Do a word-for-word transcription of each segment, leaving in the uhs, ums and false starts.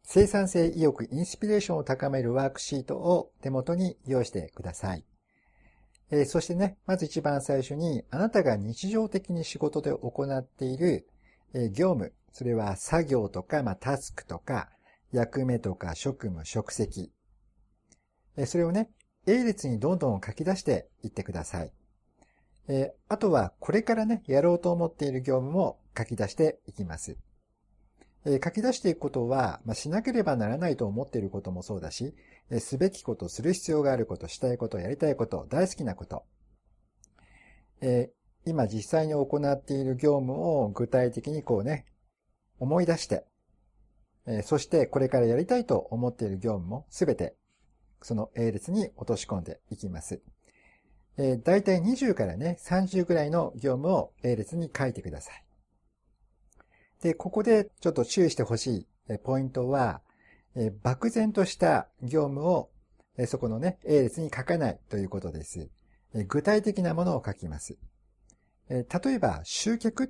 生産性、意欲、インスピレーションを高めるワークシートを手元に用意してください。えー、そしてね、まず一番最初に、あなたが日常的に仕事で行っている、えー、業務、それは作業とか、まあ、タスクとか、役目とか、職務、職責。えー、それをね、A 列にどんどん書き出していってください。えー、あとは、これからね、やろうと思っている業務も書き出していきます。えー、書き出していくことは、まあ、しなければならないと思っていることもそうだし、えー、すべきこと、する必要があること、したいこと、やりたいこと、大好きなこと、えー、今実際に行っている業務を具体的にこうね、思い出して、えー、そしてこれからやりたいと思っている業務もすべてその A 列に落とし込んでいきます。えー、だいたいにじゅうからね、さんじゅうぐらいの業務を A 列に書いてください。で、ここでちょっと注意してほしいポイントは、えー、漠然とした業務を、えー、そこのね、A 列に書かないということです。えー、具体的なものを書きます。えー、例えば、集客って、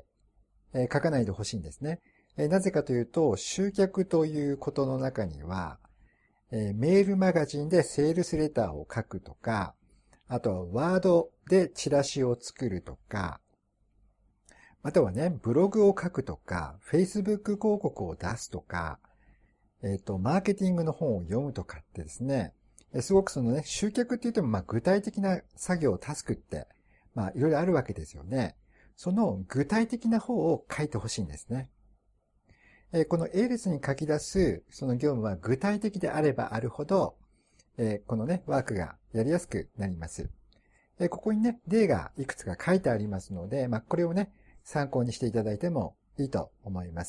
えー、書かないでほしいんですね。えー、なぜかというと、集客ということの中には、えー、メールマガジンでセールスレターを書くとか、あとはワードでチラシを作るとか、またはね、ブログを書くとか、Facebook 広告を出すとか、えっと、マーケティングの本を読むとかってですね、すごくそのね、集客って言っても、まあ具体的な作業、タスクって、まあいろいろあるわけですよね。その具体的な方を書いてほしいんですね。この A 列に書き出すその業務は具体的であればあるほど、このね、ワークがやりやすくなります。ここにね、例がいくつか書いてありますので、まあ、これをね、参考にしていただいてもいいと思います。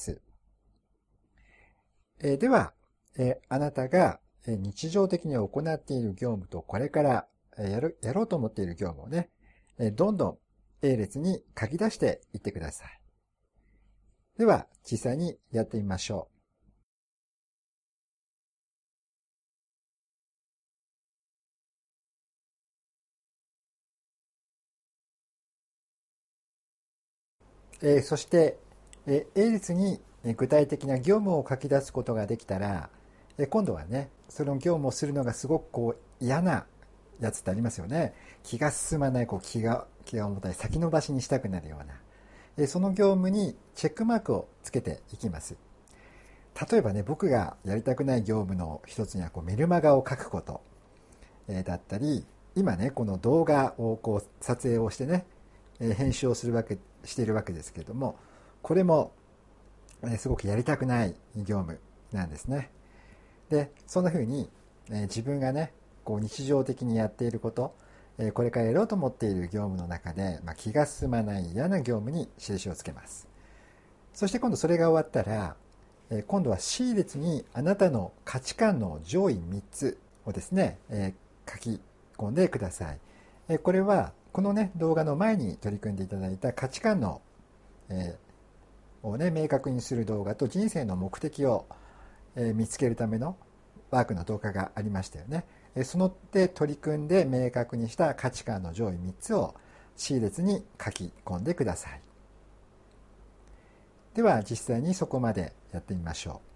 では、あなたが日常的に行っている業務とこれからやる、やろうと思っている業務をね、どんどん A 列に書き出していってください。では、実際にやってみましょう。えー、そして、えー、A 列に具体的な業務を書き出すことができたら、えー、今度はね、その業務をするのがすごくこう嫌なやつってありますよね。気が進まない、こう気が、気が重たい、先延ばしにしたくなるような。えー、その業務にチェックマークをつけていきます。例えばね、僕がやりたくない業務の一つにはこうメルマガを書くこと、えー、だったり、今ね、この動画をこう撮影をしてね、えー、編集をするわけ、しているわけですけれども、これも、えー、すごくやりたくない業務なんですね。で、そんな風に、えー、自分がね、こう日常的にやっていること、えー、これからやろうと思っている業務の中で、まあ、気が進まない嫌な業務に印をつけます。そして今度それが終わったら、えー、今度は C 列にあなたの価値観の上位みっつをですね、えー、書き込んでください。えー、これはこのね、動画の前に取り組んでいただいた価値観の、えー、をね、明確にする動画と人生の目的を、えー、見つけるためのワークの動画がありましたよね。えー、そので取り組んで明確にした価値観の上位みっつを C 列に書き込んでください。では実際にそこまでやってみましょう。